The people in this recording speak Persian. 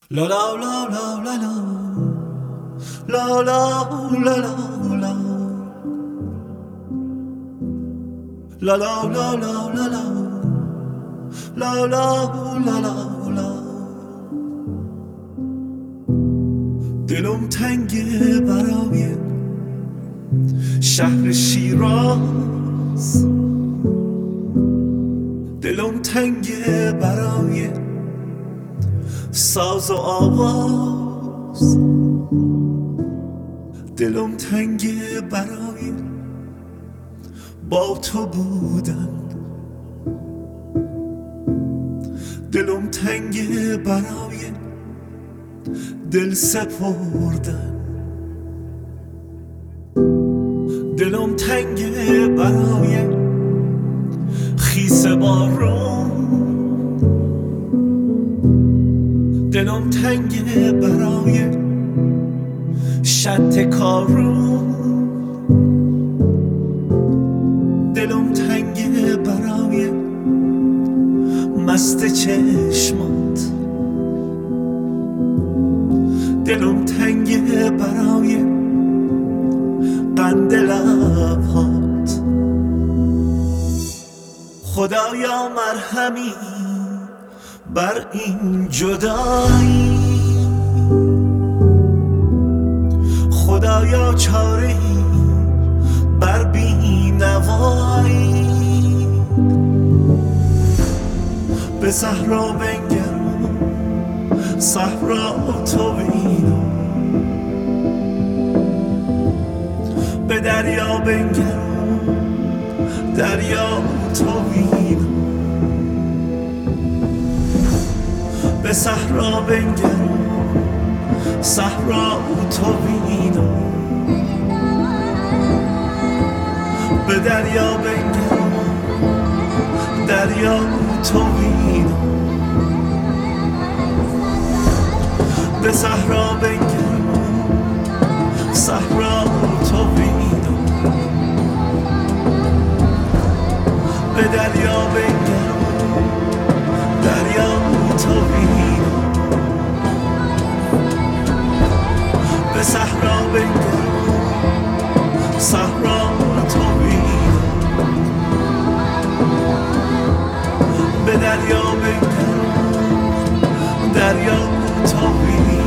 La la la la la la la la la la la la la la la la la la la la. دلم تنگه برای شهر شیراز، دلم تنگه برای ساز و آواز، دلم تنگه برای با تو بودن، دلم تنگه برای دل سپردن، دلم تنگه برای خیس بارون، دلم تنگه برای شط کارون، دلم تنگه برای مست چشمات، دلم تنگه برای قند لبهات. خدایا مرهمی بر این جدایی، خدایا چاره‌ای بر بی‌نوایی. به صحرا بنگرم صحرا تو بینم، به دریا بنگرم دریا تو بینم، به صحرا بنگرم صحرا تو بینم، به دریا بنگرم دریا تو بینم، به صحرا بنگرم صحرا تو بینم، به دریا بنگرم دریا تو بینم، به صحرا بنگرم صحرا تو بینم، به دریا بنگرم دریا تو بینم.